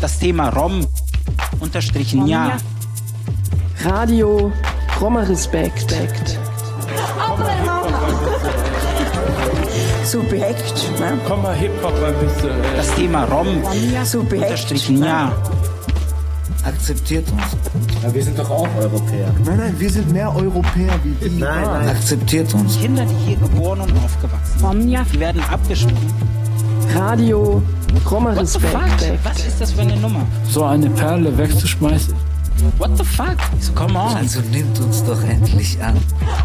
Das Thema Rom unterstrichen ja. Radio Roma Respekt. Subjekt, ne? Komm mal Hip-Hop ein bisschen. Das Thema Rom Subjekt. unterstrichen ja. Akzeptiert uns. Ja, wir sind doch auch Europäer. Nein, wir sind mehr Europäer wie die. Nein. Akzeptiert uns. Kinder, die hier geboren und aufgewachsen sind, die werden abgeschoben. Radio Roma What the fuck? Respekt. Was ist das für eine Nummer? So eine Perle wegzuschmeißen. What the fuck? So, come on. Also nimmt uns doch endlich an.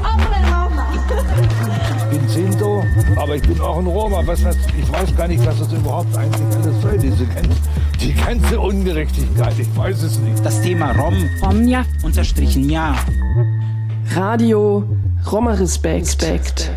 Ich bin Sinto, aber ich bin auch ein Roma. Ich weiß gar nicht, was das überhaupt eigentlich alles soll. Die ganze Ungerechtigkeit, ich weiß es nicht. Das Thema Rom unterstrichen ja. Radio Roma Respekt.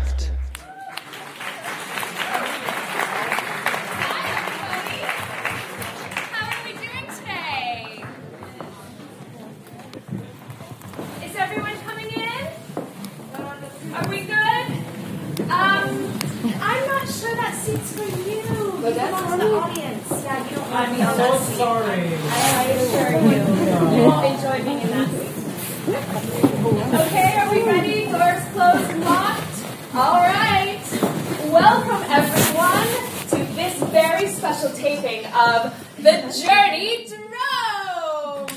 I'm not sure that seat's for you. But that's for the audience. Yeah, you don't want to be on that seat. Sorry. I assure you, you won't enjoy being in that seat. Okay, are we ready? Doors closed and locked? All right. Welcome, everyone, to this very special taping of The Journey to Rome.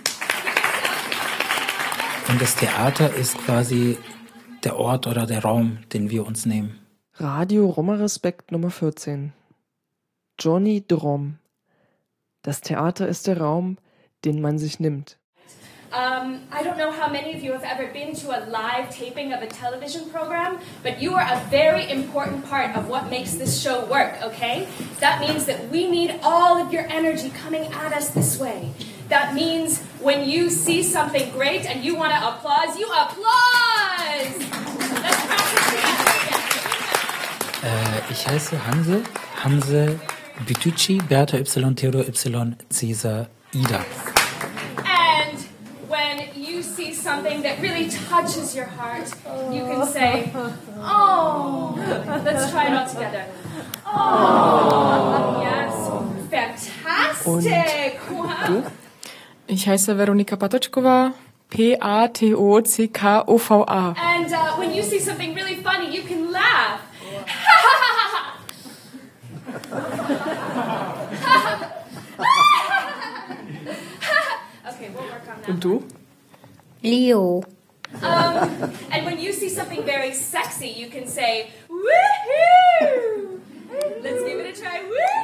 Und das Theater ist quasi der Ort oder der Raum, den wir uns nehmen. Radio Roma Respekt Nummer 14. Journey to Rome. Das Theater ist der Raum, den man sich nimmt. I don't know how many of you have ever been to a live taping of a television program, but you are a very important part of what makes this show work, okay? That means that we need all of your energy coming at us this way. That means when you see something great and you want to applaud, you applause! Let's practice together. Ich heiße Hanse Bütucci, Bertha Y, Theodor Y, Cäsar, Ida. And when you see something that really touches your heart, you can say, oh. Let's try it all together. Oh, yes, fantastic. Wow. Ich heiße Veronika Patočková, Patockova. And when you see something really funny, you can laugh. Okay, we'll work on that. Und du? Leo. And when you see something very sexy, you can say, woohoo! Let's give it a try,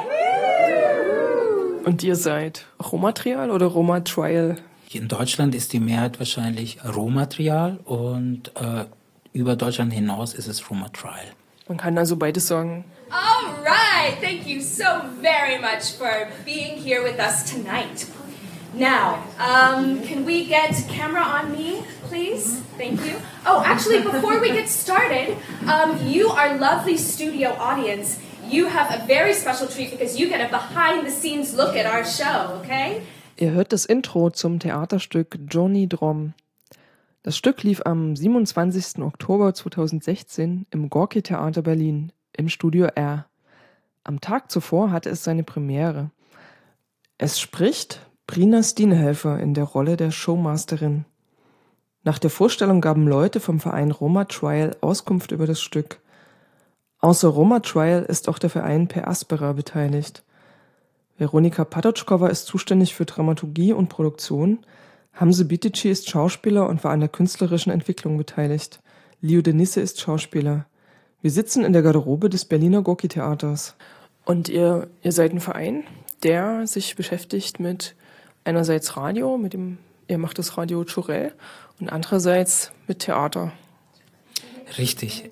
woohoo! Und ihr seid Rohmaterial oder Roma-Trial? Hier in Deutschland ist die Mehrheit wahrscheinlich Rohmaterial und über Deutschland hinaus ist es Roma-Trial. Man kann also beides sagen. All right, thank you so very much for being here with us tonight. Now, can we get camera on me, please? Thank you. Oh, actually, before we get started, you, our lovely studio audience, you have a very special treat because you get a behind-the-scenes look at our show, okay? Ihr hört das Intro zum Theaterstück Journey to Rome. Das Stück lief am 27. Oktober 2016 im Gorki Theater Berlin im Studio R. Am Tag zuvor hatte es seine Premiere. Es spricht Brina Stienehelfer in der Rolle der Showmasterin. Nach der Vorstellung gaben Leute vom Verein Roma Trial Auskunft über das Stück. Außer Roma Trial ist auch der Verein Per Aspera beteiligt. Veronika Patočková ist zuständig für Dramaturgie und Produktion. Hanse Bütucci ist Schauspieler und war an der künstlerischen Entwicklung beteiligt. Leo Denisse ist Schauspieler. Wir sitzen in der Garderobe des Berliner Gorki Theaters. Und ihr seid ein Verein, der sich beschäftigt mit einerseits Radio, ihr macht das Radio Chorel und andererseits mit Theater. Richtig.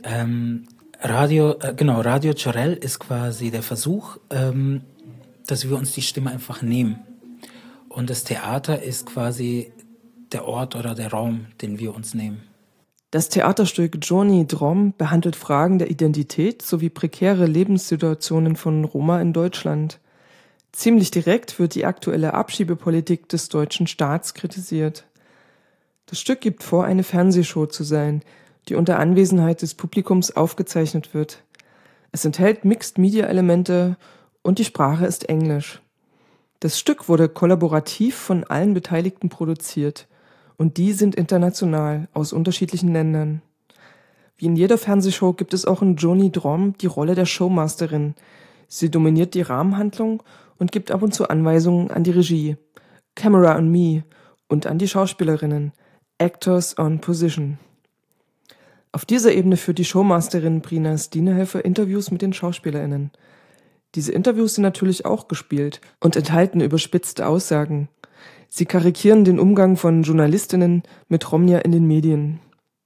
Radio Chorel ist quasi der Versuch, dass wir uns die Stimme einfach nehmen. Und das Theater ist quasi der Ort oder der Raum, den wir uns nehmen. Das Theaterstück Journey to Rome behandelt Fragen der Identität sowie prekäre Lebenssituationen von Roma in Deutschland. Ziemlich direkt wird die aktuelle Abschiebepolitik des deutschen Staats kritisiert. Das Stück gibt vor, eine Fernsehshow zu sein, die unter Anwesenheit des Publikums aufgezeichnet wird. Es enthält Mixed-Media-Elemente und die Sprache ist Englisch. Das Stück wurde kollaborativ von allen Beteiligten produziert und die sind international aus unterschiedlichen Ländern. Wie in jeder Fernsehshow gibt es auch in Joni Drom die Rolle der Showmasterin. Sie dominiert die Rahmenhandlung und gibt ab und zu Anweisungen an die Regie, Camera on Me, und an die Schauspielerinnen, Actors on Position. Auf dieser Ebene führt die Showmasterin Brina Stienehelfer Interviews mit den SchauspielerInnen. Diese Interviews sind natürlich auch gespielt und enthalten überspitzte Aussagen. Sie karikieren den Umgang von JournalistInnen mit Romnia in den Medien.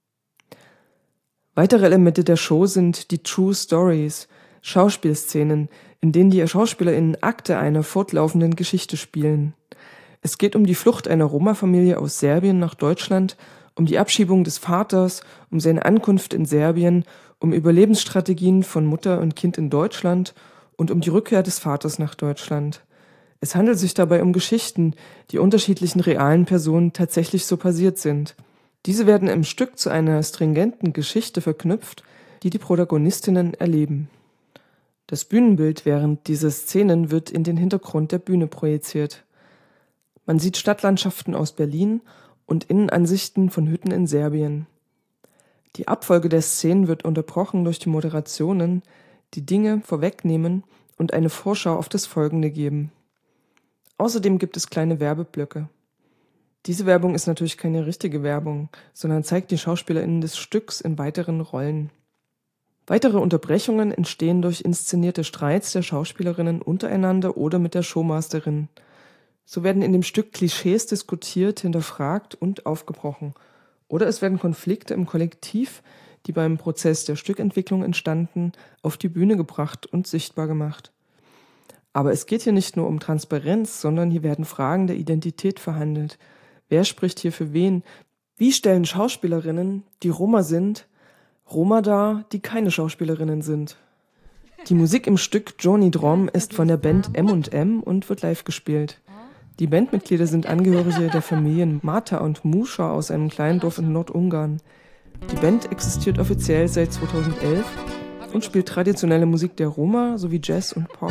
Weitere Elemente der Show sind die True Stories, Schauspielszenen, in denen die SchauspielerInnen Akte einer fortlaufenden Geschichte spielen. Es geht um die Flucht einer Roma-Familie aus Serbien nach Deutschland, um die Abschiebung des Vaters, um seine Ankunft in Serbien, um Überlebensstrategien von Mutter und Kind in Deutschland und um die Rückkehr des Vaters nach Deutschland. Es handelt sich dabei um Geschichten, die unterschiedlichen realen Personen tatsächlich so passiert sind. Diese werden im Stück zu einer stringenten Geschichte verknüpft, die die Protagonistinnen erleben. Das Bühnenbild während dieser Szenen wird in den Hintergrund der Bühne projiziert. Man sieht Stadtlandschaften aus Berlin und Innenansichten von Hütten in Serbien. Die Abfolge der Szenen wird unterbrochen durch die Moderationen, die Dinge vorwegnehmen und eine Vorschau auf das Folgende geben. Außerdem gibt es kleine Werbeblöcke. Diese Werbung ist natürlich keine richtige Werbung, sondern zeigt die SchauspielerInnen des Stücks in weiteren Rollen. Weitere Unterbrechungen entstehen durch inszenierte Streits der Schauspielerinnen untereinander oder mit der Showmasterin. So werden in dem Stück Klischees diskutiert, hinterfragt und aufgebrochen. Oder es werden Konflikte im Kollektiv, die beim Prozess der Stückentwicklung entstanden, auf die Bühne gebracht und sichtbar gemacht. Aber es geht hier nicht nur um Transparenz, sondern hier werden Fragen der Identität verhandelt. Wer spricht hier für wen? Wie stellen Schauspielerinnen, die Roma sind, Roma dar, die keine Schauspielerinnen sind? Die Musik im Stück Joni Drom ist von der Band M&M und wird live gespielt. Die Bandmitglieder sind Angehörige der Familien Mata und Muscha aus einem kleinen Dorf in Nordungarn. Die Band existiert offiziell seit 2011 und spielt traditionelle Musik der Roma sowie Jazz und Pop.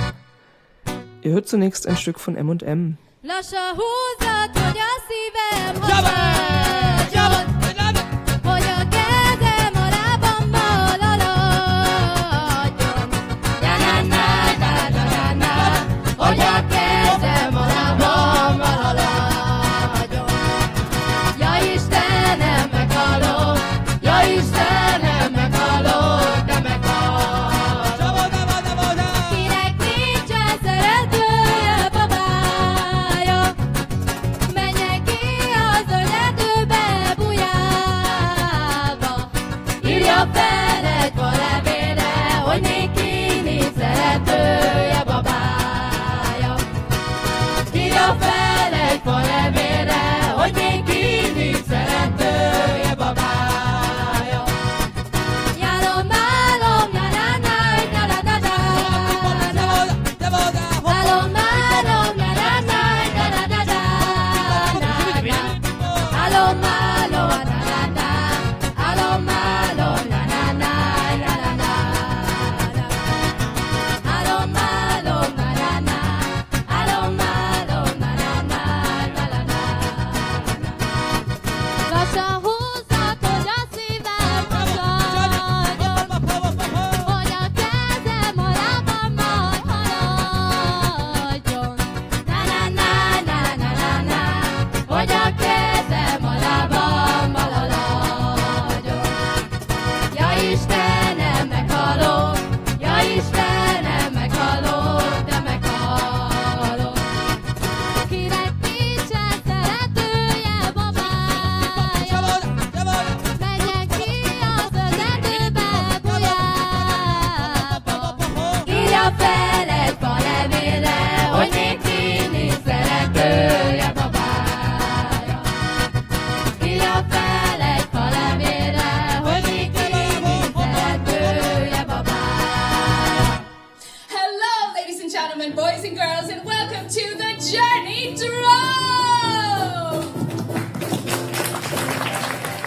Ihr hört zunächst ein Stück von M&M.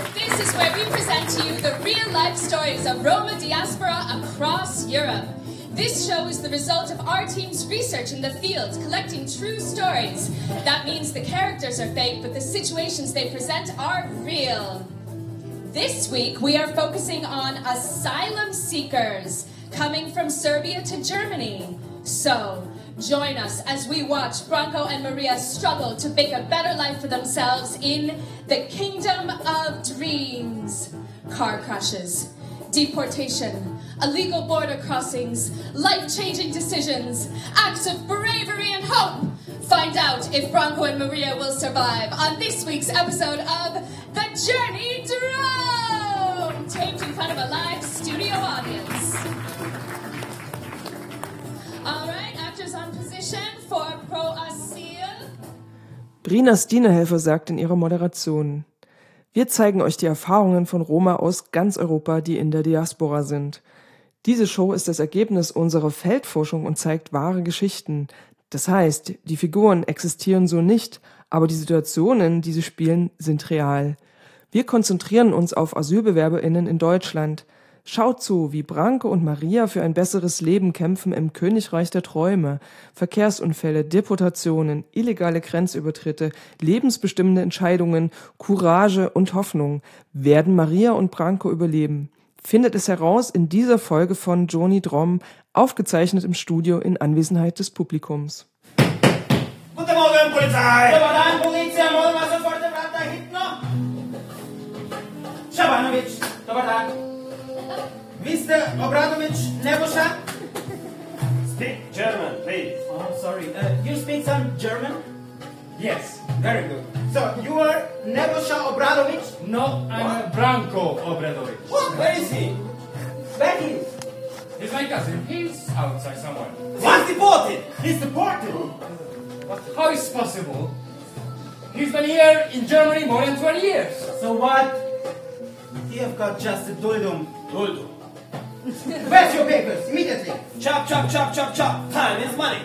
Stories of Roma diaspora across Europe. This show is the result of our team's research in the field, collecting true stories. That means the characters are fake, but the situations they present are real. This week, we are focusing on asylum seekers coming from Serbia to Germany. So, join us as we watch Branko and Maria struggle to make a better life for themselves in the Kingdom of Dreams. Car crashes, deportation, illegal border crossings, life-changing decisions, acts of bravery and hope. Find out if Branko and Maria will survive on this week's episode of The Journey Drone, taped in front of a live studio audience. All right, actors on position for Pro Asyl. Brina Stienehelfer sagt in ihrer Moderation: Wir zeigen euch die Erfahrungen von Roma aus ganz Europa, die in der Diaspora sind. Diese Show ist das Ergebnis unserer Feldforschung und zeigt wahre Geschichten. Das heißt, die Figuren existieren so nicht, aber die Situationen, die sie spielen, sind real. Wir konzentrieren uns auf AsylbewerberInnen in Deutschland. Schaut zu, wie Branko und Maria für ein besseres Leben kämpfen im Königreich der Träume. Verkehrsunfälle, Deportationen, illegale Grenzübertritte, lebensbestimmende Entscheidungen, Courage und Hoffnung. Werden Maria und Branko überleben? Findet es heraus in dieser Folge von Johnny Drom, aufgezeichnet im Studio in Anwesenheit des Publikums. Guten Morgen, Polizei! Dobar dan, policija, molim vas, otvorite vrata hitno! Šabanović, dobar dan. Vi ste Obradović Nebojša? Speak German, please. Oh, I'm sorry. You speak some German? Yes. Very good. So, you are Nebojša Obradović? No, I'm Branko Obradović. What? Where is he? Where he is? He's my cousin. He's outside somewhere. He's deported! He's deported! But how is possible? He's been here in Germany more than 20 years. So what? You have got just a duldum. Duldum. Where's your papers? Immediately. Chop, chop, chop, chop, chop. Time is money.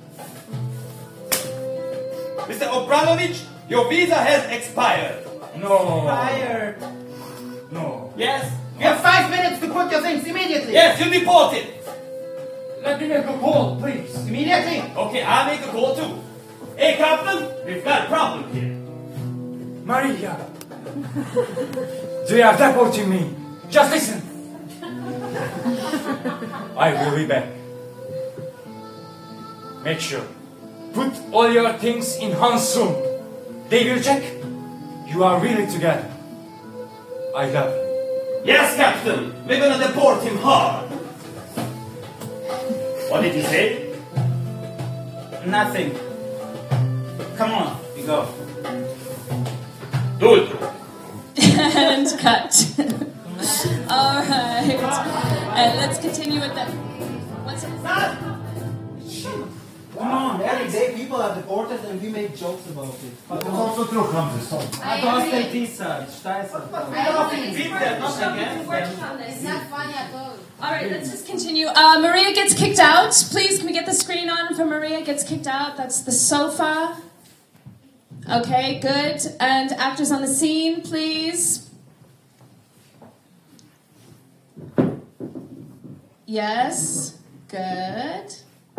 Mr. Obradović, your visa has expired. No. Expired? No. Yes? You have 5 minutes to put your things immediately. Yes, you're deported. Let me make a call, please. Immediately? Okay, I'll make a call too. Hey, Captain, we've got a problem here. Maria, they are deporting me. Just listen. I will be back. Make sure. Put all your things in Hans' room. They will check. You are really together. I love you. Yes, Captain. We're gonna deport him hard. What did you say? Nothing. Come on, we go. Do it. And cut. All right. And let's continue with the... What's it? Come on, every day people are deported and we make jokes about it. But it's also true, Francis. I don't take this side. It's not funny at all. All right, let's just continue. Maria gets kicked out. Please, can we get the screen on for Maria gets kicked out? That's the sofa. Okay, good. And actors on the scene, please. Yes, good.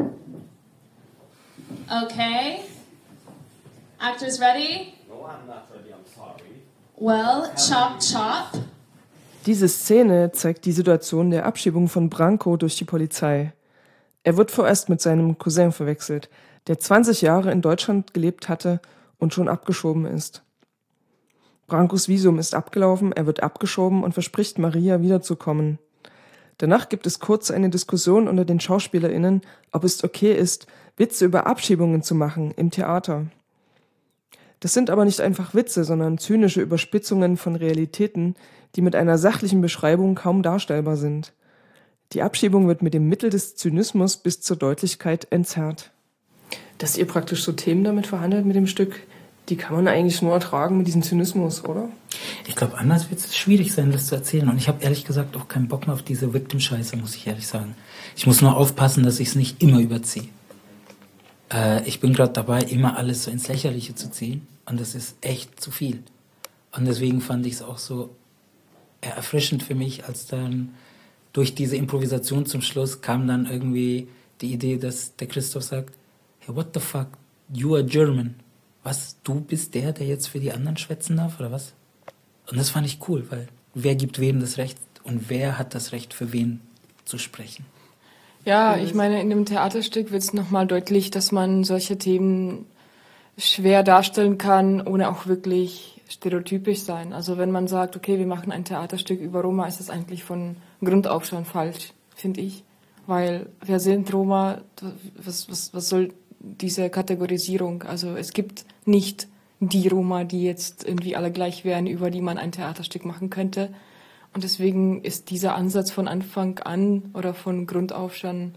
Okay. Actors ready? No, I'm not ready, I'm sorry. Well, chop, chop. Diese Szene zeigt die Situation der Abschiebung von Branko durch die Polizei. Er wird vorerst mit seinem Cousin verwechselt, der 20 Jahre in Deutschland gelebt hatte und schon abgeschoben ist. Brankos Visum ist abgelaufen, er wird abgeschoben und verspricht Maria wiederzukommen. Danach gibt es kurz eine Diskussion unter den SchauspielerInnen, ob es okay ist, Witze über Abschiebungen zu machen im Theater. Das sind aber nicht einfach Witze, sondern zynische Überspitzungen von Realitäten, die mit einer sachlichen Beschreibung kaum darstellbar sind. Die Abschiebung wird mit dem Mittel des Zynismus bis zur Deutlichkeit entzerrt. Dass ihr praktisch so Themen damit verhandelt mit dem Stück, die kann man eigentlich nur ertragen mit diesem Zynismus, oder? Ich glaube, anders wird es schwierig sein, das zu erzählen. Und ich habe ehrlich gesagt auch keinen Bock mehr auf diese Victim-Scheiße, muss ich ehrlich sagen. Ich muss nur aufpassen, dass ich es nicht immer überziehe. Ich bin gerade dabei, immer alles so ins Lächerliche zu ziehen. Und das ist echt zu viel. Und deswegen fand ich es auch so erfrischend für mich, als dann durch diese Improvisation zum Schluss kam dann irgendwie die Idee, dass der Christoph sagt, hey, what the fuck, you are German. Was, du bist der jetzt für die anderen schwätzen darf, oder was? Und das fand ich cool, weil wer gibt wem das Recht und wer hat das Recht, für wen zu sprechen? Ja, ich meine, in dem Theaterstück wird es nochmal deutlich, dass man solche Themen schwer darstellen kann, ohne auch wirklich stereotypisch sein. Also wenn man sagt, okay, wir machen ein Theaterstück über Roma, ist das eigentlich von Grund auf schon falsch, finde ich. Weil wer sind Roma? Was soll diese Kategorisierung? Also es gibt nicht die Roma, die jetzt irgendwie alle gleich wären, über die man ein Theaterstück machen könnte. Und deswegen ist dieser Ansatz von Anfang an oder von Grund auf schon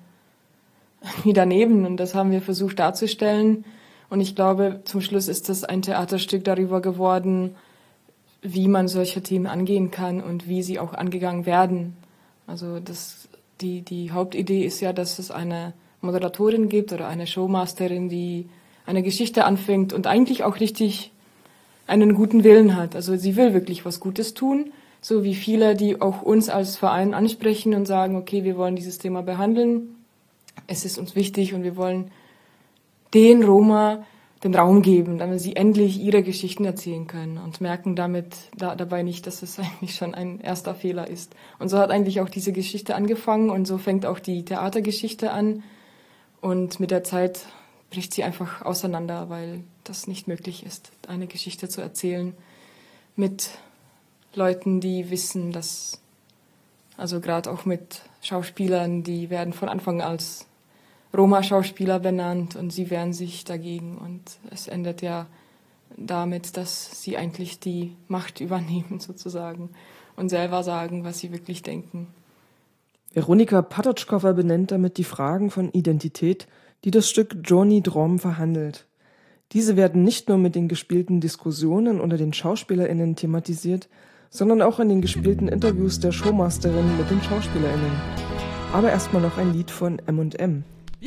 wieder daneben. Und das haben wir versucht darzustellen. Und ich glaube, zum Schluss ist das ein Theaterstück darüber geworden, wie man solche Themen angehen kann und wie sie auch angegangen werden. Also die Hauptidee ist ja, dass es eine Moderatorin gibt oder eine Showmasterin, die eine Geschichte anfängt und eigentlich auch richtig einen guten Willen hat. Also sie will wirklich was Gutes tun, so wie viele, die auch uns als Verein ansprechen und sagen, okay, wir wollen dieses Thema behandeln, es ist uns wichtig und wir wollen den Roma den Raum geben, damit sie endlich ihre Geschichten erzählen können und merken dabei nicht, dass es eigentlich schon ein erster Fehler ist. Und so hat eigentlich auch diese Geschichte angefangen und so fängt auch die Theatergeschichte an und mit der Zeit bricht sie einfach auseinander, weil das nicht möglich ist, eine Geschichte zu erzählen mit Leuten, die wissen, dass, also gerade auch mit Schauspielern, die werden von Anfang an als Roma-Schauspieler benannt und sie wehren sich dagegen und es endet ja damit, dass sie eigentlich die Macht übernehmen sozusagen und selber sagen, was sie wirklich denken. Veronika Patotschkova benennt damit die Fragen von Identität, die das Stück Johnny Drom verhandelt. Diese werden nicht nur mit den gespielten Diskussionen unter den SchauspielerInnen thematisiert, sondern auch in den gespielten Interviews der Showmasterin mit den SchauspielerInnen. Aber erstmal noch ein Lied von M&M.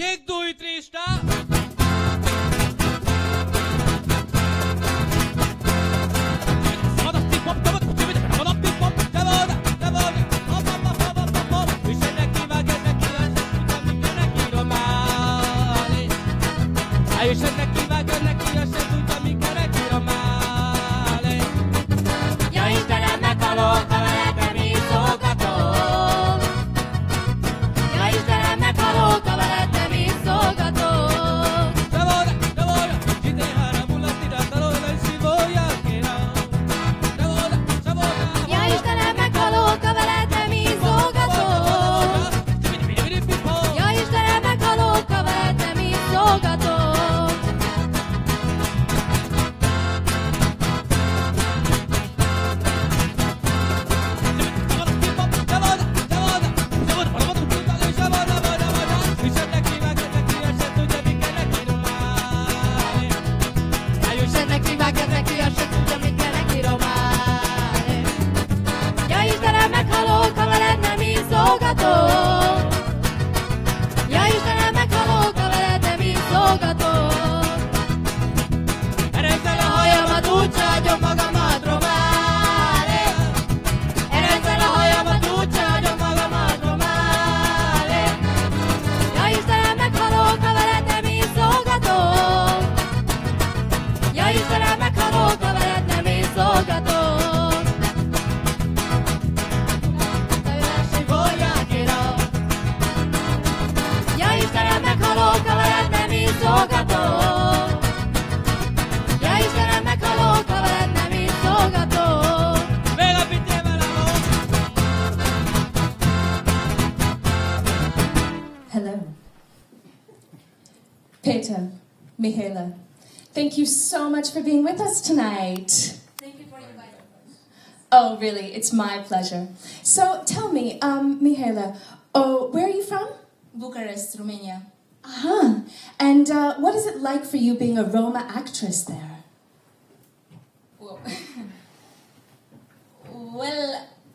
Peter, Mihaela, thank you so much for being with us tonight. Thank you for inviting us. Oh, really, it's my pleasure. So tell me, Mihaela, where are you from? Bucharest, Romania. Uh-huh. And what is it like for you being a Roma actress there? Well,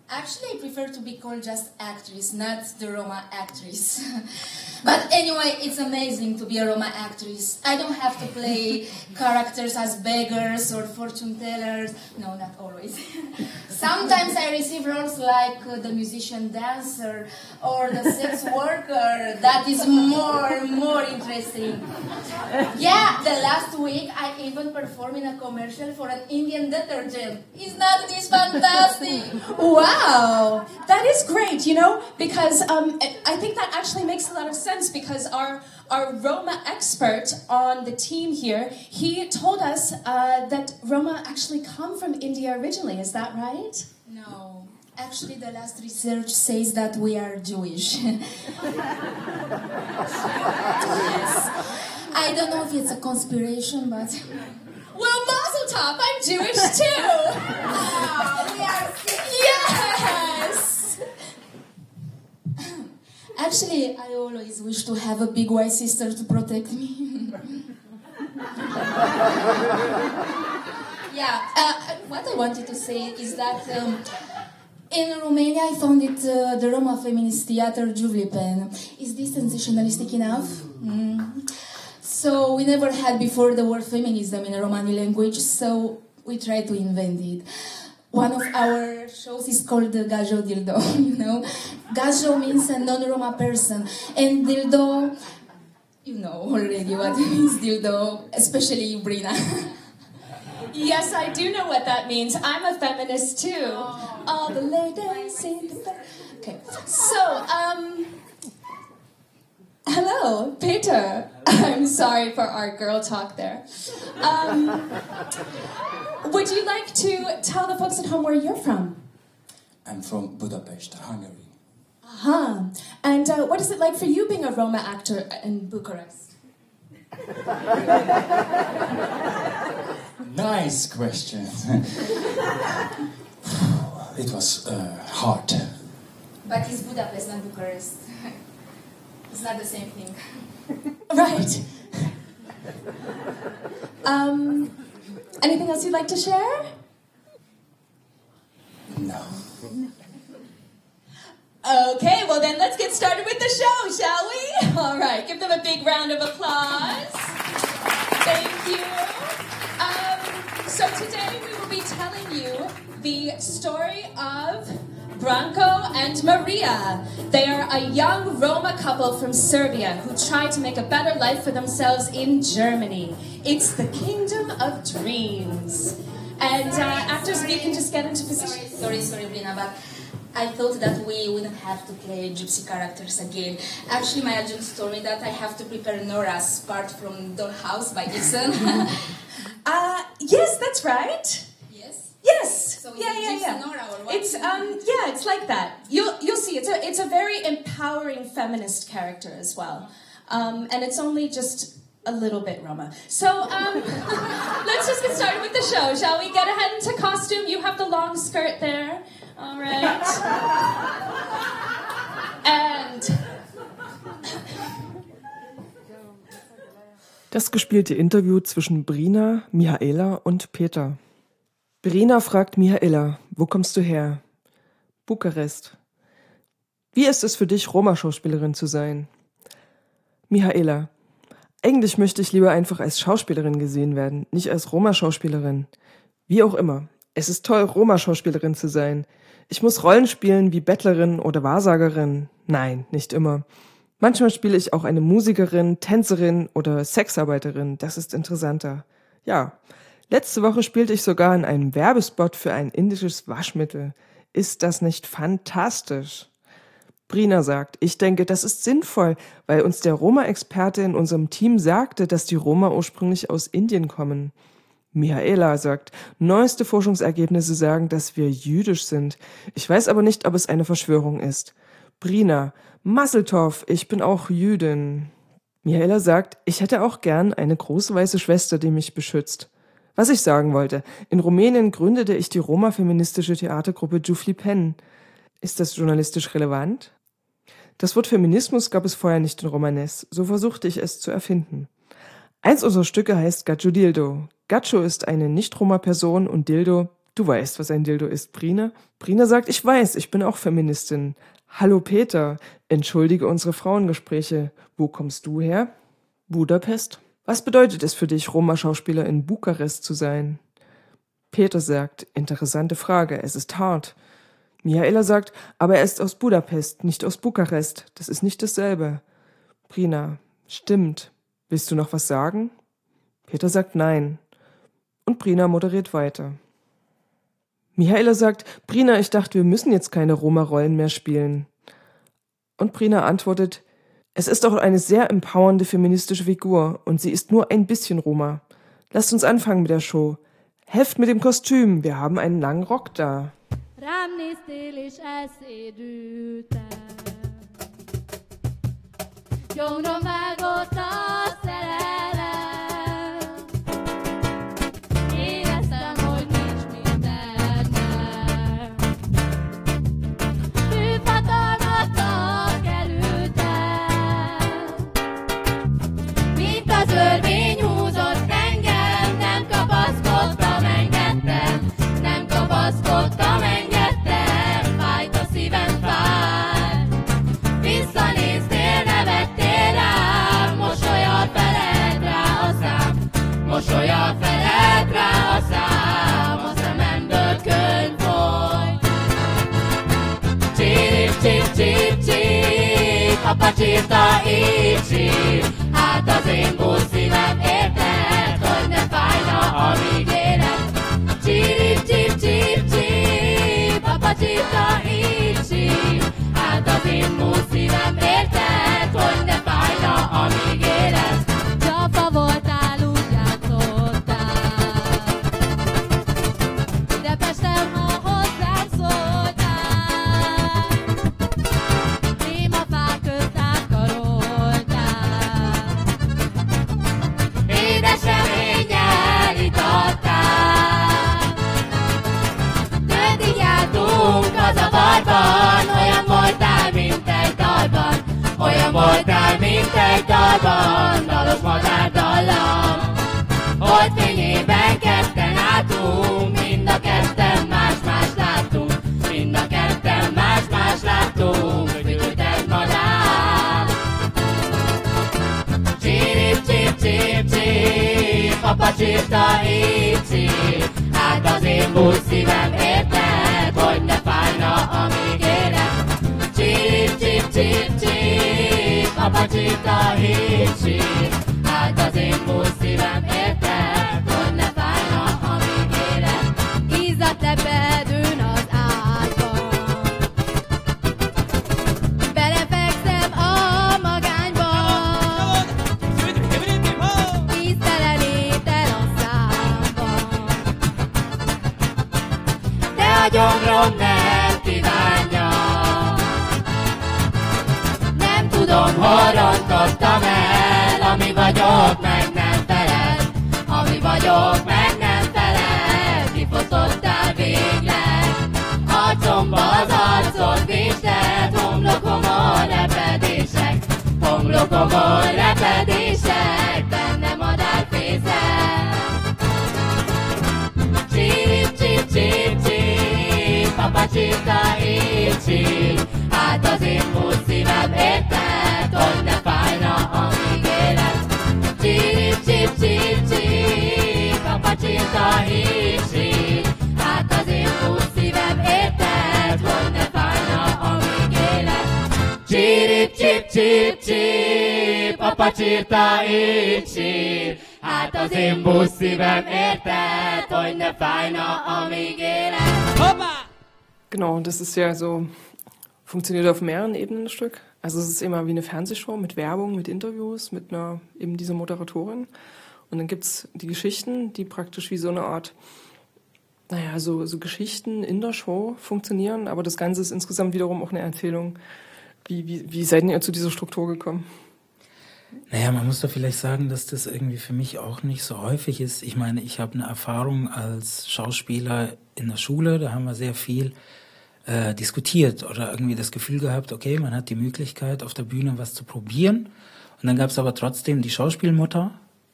Actually, I prefer to be called just actress, not the Roma actress. But anyway, it's amazing to be a Roma actress. I don't have to play characters as beggars or fortune tellers. No, not always. Sometimes I receive roles like the musician dancer or the sex worker. That is more interesting. Yeah, the last week I even performed in a commercial for an Indian detergent. Is not this fantastic? Wow, that is great, you know, because I think that actually makes a lot of sense because our Roma expert on the team here, he told us that Roma actually come from India originally. Is that right? No. Actually, the last research says that we are Jewish. Yes. I don't know if it's a conspiration, but... Well, Mazel Tov, I'm Jewish too! Oh, we are... Yes! Actually, I always wish to have a big white sister to protect me. Yeah, what I wanted to say is that in Romania I founded the Roma Feminist Theater Giuvlipen. Is this sensationalistic enough? So we never had before the word feminism in a Romani language, so we tried to invent it. One of our shows is called Gajo Dildo, you know. Gajo means a non-Roma person, and Dildo, you know already what it means, Dildo, especially you, Brina. Yes, I do know what that means. I'm a feminist too. All the ladies in the... Okay, so, hello, Peter. I'm sorry for our girl talk there. Would you like to tell the folks at home where you're from? I'm from Budapest, Hungary. Uh-huh. And what is it like for you being a Roma actor in Bucharest? Nice question. It was hard. But it's Budapest, not Bucharest. It's not the same thing. Right. Anything else you'd like to share? No. Okay, well then let's get started with the show, shall we? All right, give them a big round of applause. Thank you. So today we will be telling you the story of Branko and Maria. They are a young Roma couple from Serbia who try to make a better life for themselves in Germany. It's the Kingdom of Dreams. And actors, we can just get into position. Sorry, Brina, but I thought that we wouldn't have to play gypsy characters again. Actually, my agent told me that I have to prepare Nora's part from Dollhouse by Ibsen. Yes, that's right. Yes. So Yeah. Nora or what? It's it's like that. You'll see. It's a very empowering feminist character as well, and it's only just a little bit Roma. So let's just get started with the show, shall we? Get ahead into costume. You have the long skirt there. All right. And Das gespielte Interview zwischen Brina, Mihaela und Peter. Brina fragt Mihaela, wo kommst du her? Bukarest. Wie ist es für dich, Roma-Schauspielerin zu sein? Mihaela, eigentlich möchte ich lieber einfach als Schauspielerin gesehen werden, nicht als Roma-Schauspielerin. Wie auch immer. Es ist toll, Roma-Schauspielerin zu sein. Ich muss Rollen spielen wie Bettlerin oder Wahrsagerin. Nein, nicht immer. Manchmal spiele ich auch eine Musikerin, Tänzerin oder Sexarbeiterin. Das ist interessanter. Ja, letzte Woche spielte ich sogar in einem Werbespot für ein indisches Waschmittel. Ist das nicht fantastisch? Brina sagt, ich denke, das ist sinnvoll, weil uns der Roma-Experte in unserem Team sagte, dass die Roma ursprünglich aus Indien kommen. Mihaela sagt, neueste Forschungsergebnisse sagen, dass wir jüdisch sind. Ich weiß aber nicht, ob es eine Verschwörung ist. Brina, Mazel Tov, ich bin auch Jüdin. Mihaela sagt, ich hätte auch gern eine große weiße Schwester, die mich beschützt. Was ich sagen wollte, in Rumänien gründete ich die Roma-feministische Theatergruppe Giuvlipen. Ist das journalistisch relevant? Das Wort Feminismus gab es vorher nicht in Romanes, so versuchte ich es zu erfinden. Eins unserer Stücke heißt Gajo Dildo. Gajo ist eine Nicht-Roma-Person und Dildo, Du weißt, was ein Dildo ist, Brina? Brina sagt, ich weiß, ich bin auch Feministin. Hallo Peter, entschuldige unsere Frauengespräche. Wo kommst du her? Budapest. Was bedeutet es für dich, Roma-Schauspieler in Bukarest zu sein? Peter sagt, interessante Frage, es ist hart. Michaela sagt, aber er ist aus Budapest, nicht aus Bukarest. Das ist nicht dasselbe. Brina, stimmt. Willst du noch was sagen? Peter sagt nein. Und Brina moderiert weiter. Michaela sagt, Brina, ich dachte, wir müssen jetzt keine Roma-Rollen mehr spielen. Und Brina antwortet, es ist auch eine sehr empowernde feministische Figur und sie ist nur ein bisschen Roma. Lasst uns anfangen mit der Show. Helft mit dem Kostüm, wir haben einen langen Rock da. Rám néztél és elszédültem. Gyomrom vágott a szerelem. Éreztem, hogy nincs mindennek. Hűfatalmattal kerültem. Mint az örvény húzott engem, nem kapaszkodtam, engedtem. Nem kapaszkodtam, engedtem. Fájt a szívem, fáj. Visszanéztél, nevettél rám. Mosollyal feled rá a szám. Mosollyal feled rá a szám. A szememből könyv folyt. Csíp, csíp, csíp, csíp. Apa csírta, így csíp. Hát az én busz szívem, érted, hogy ne fájna, amíg élek. Csíp, csíp, csíp, csíp. Apa csírta, így csíp. Hát az én busz szívem, érted, hogy ne fájna, amíg élek. Csafa voltál, úgy játszottál. De Pestem, ha hozzám szóltál. Témafák közt átkaroltál. Édes reményel itattál. Döntdig jártunk a zavarban. Olyan voltál, mint egy dalban. Olyan voltál, mint egy dalban. Dalos madár dallam. Hogy fényében ketten álltunk. Mind a ketten más-más láttunk. Mind a ketten más-más láttunk. Fütyült egy madár. Csíp, csíp, csíp, csíp. Apa csírta, így csíp. Hát az én busz szívem, érted, hogy ne fájna, amíg élek. Csíp, csíp, csíp, csíp. Apa csírta, így csíp. Hát az én busz szívem, érted, hogy ne fájna, amíg élek. Izzadt lepedőn az ágyban. Belefekszem a magányba. Íztelen étel a számban. De a gyomrom nem kívánja. Nem tudom, hol rontottam el. Ami vagyok, meg nem feled. Ami vagyok, meg nem feled. Kifosztottál végleg. Arcomba az arcod viselt. Homlokomon repedések. Homlokomon repedések. Benne madárfészek. Csíp, csíp, csíp, csíp. Apa csírta, így csíp. Hát az én busz szívem, érted, hogy ne fájna, amíg élek. Csíp, csíp, csíp, csíp. Apa csírta, így csíp. Hát az én busz szívem, érted, hogy ne fájna, amíg élek. Csíp, csíp, csíp, csíp. Apa csírta, így csíp. Hát az én busz szívem, érted, hogy ne fájna, amíg élek. Hoppá! Genau, das ist ja so, funktioniert auf mehreren Ebenen das Stück. Also es ist immer wie eine Fernsehshow mit Werbung, mit Interviews, mit einer eben dieser Moderatorin. Und dann gibt's die Geschichten, die praktisch wie so eine Art, naja, so Geschichten in der Show funktionieren. Aber das Ganze ist insgesamt wiederum auch eine Erzählung. Wie seid ihr zu dieser Struktur gekommen? Naja, man muss doch vielleicht sagen, dass das irgendwie für mich auch nicht so häufig ist. Ich meine, ich habe eine Erfahrung als Schauspieler in der Schule, da haben wir sehr viel diskutiert oder irgendwie das Gefühl gehabt, okay, man hat die Möglichkeit, auf der Bühne was zu probieren. Und dann gab es aber trotzdem die Schauspielmutter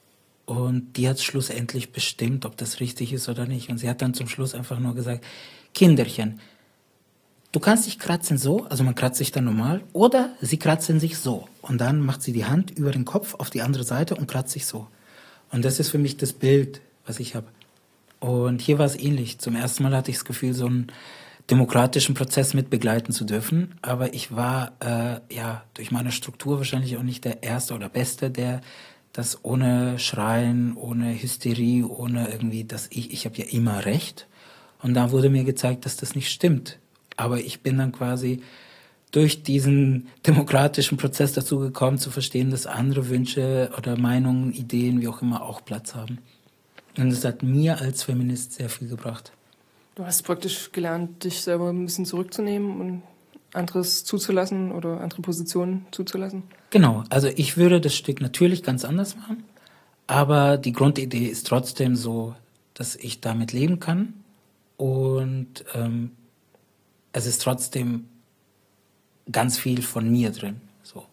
Und die hat schlussendlich bestimmt, ob das richtig ist oder nicht. Und sie hat dann zum Schluss einfach nur gesagt, Kinderchen, du kannst dich kratzen so, also man kratzt sich dann normal, oder sie kratzen sich so. Und dann macht sie die Hand über den Kopf auf die andere Seite und kratzt sich so. Und das ist für mich das Bild, was ich habe. Und hier war es ähnlich. Zum ersten Mal hatte ich das Gefühl, so einen demokratischen Prozess mitbegleiten zu dürfen. Aber ich war durch meine Struktur wahrscheinlich auch nicht der Erste oder Beste, der das ohne Schreien, ohne Hysterie, ohne irgendwie, dass ich habe ja immer Recht. Und da wurde mir gezeigt, dass das nicht stimmt. Aber ich bin dann quasi durch diesen demokratischen Prozess dazu gekommen, zu verstehen, dass andere Wünsche oder Meinungen, Ideen, wie auch immer, auch Platz haben. Und das hat mir als Feminist sehr viel gebracht. Du hast praktisch gelernt, dich selber ein bisschen zurückzunehmen und anderes zuzulassen oder andere Positionen zuzulassen? Genau, also ich würde das Stück natürlich ganz anders machen, aber die Grundidee ist trotzdem so, dass ich damit leben kann und es ist trotzdem ganz viel von mir drin. So.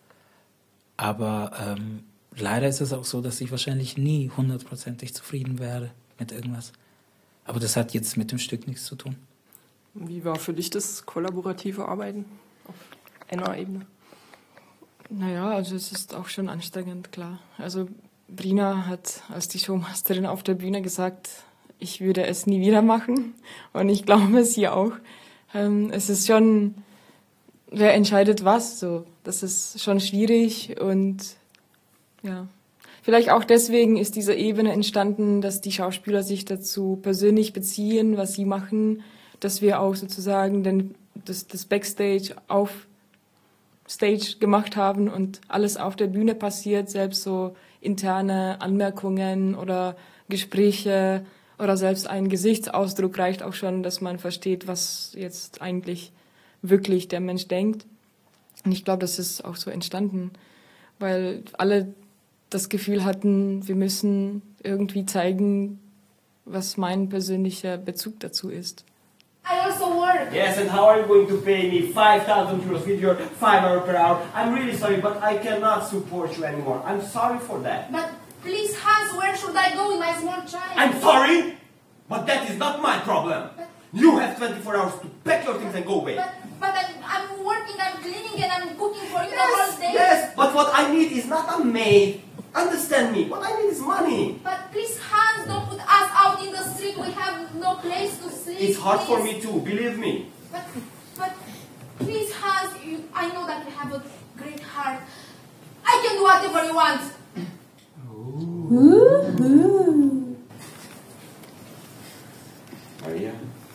Aber leider ist es auch so, dass ich wahrscheinlich nie 100%ig zufrieden werde mit irgendwas. Aber das hat jetzt mit dem Stück nichts zu tun. Wie war für dich das kollaborative Arbeiten auf einer Ebene? Naja, also es ist auch schon anstrengend, klar. Also Brina hat als die Showmasterin auf der Bühne gesagt, ich würde es nie wieder machen. Und ich glaube es hier auch. Es ist schon, wer entscheidet was, so. Das ist schon schwierig und ja. Vielleicht auch deswegen ist diese Ebene entstanden, dass die Schauspieler sich dazu persönlich beziehen, was sie machen, dass wir auch sozusagen das Backstage auf Stage gemacht haben und alles auf der Bühne passiert, selbst so interne Anmerkungen oder Gespräche oder selbst ein Gesichtsausdruck reicht auch schon, dass man versteht, was jetzt eigentlich wirklich der Mensch denkt. Und ich glaube, das ist auch so entstanden, weil alle das Gefühl hatten, wir müssen irgendwie zeigen, was mein persönlicher Bezug dazu ist. I also work. Yes, and how are you going to pay me 5,000 euros with your 5 hours per hour? I'm really sorry, but I cannot support you anymore. I'm sorry for that. But please, Hans, where should I go with my small child? I'm sorry, but that is not my problem. You have 24 hours to pack your things and go away. But I'm working, I'm cleaning, and I'm cooking for you the whole day. Yes, but what I need is not a maid. Understand me. What I need is money. But please, Hans, don't put us out in the street. We have no place to sleep. It's hard for me too, believe me. But please, Hans, I know that you have a great heart. I can do whatever you want. Maria,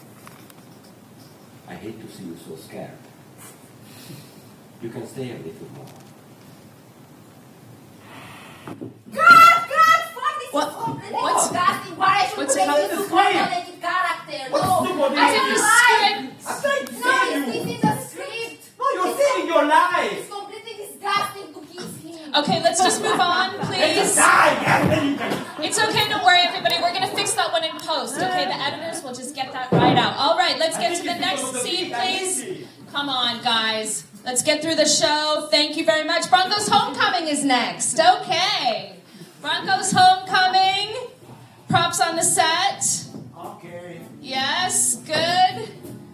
I hate to see you so scared. You can stay a little more. God, fuck this. What's disgusting. Why should What's make about you the to script? formulated character? What's No, stupid I in have this? lied. I'm trying to No, save you. this is a script. No, you're saving your life. It's completely disgusting to kiss him. Okay, let's just move on, please. It's okay, don't worry, everybody. We're going to fix that one in post, okay? The editors will just get that right out. All right, let's get to the next scene, please. Come on, guys. Let's get through the show. Thank you very much. Broncos Homecoming is next. Okay. Broncos Homecoming. Props on the set. Okay. Yes, good.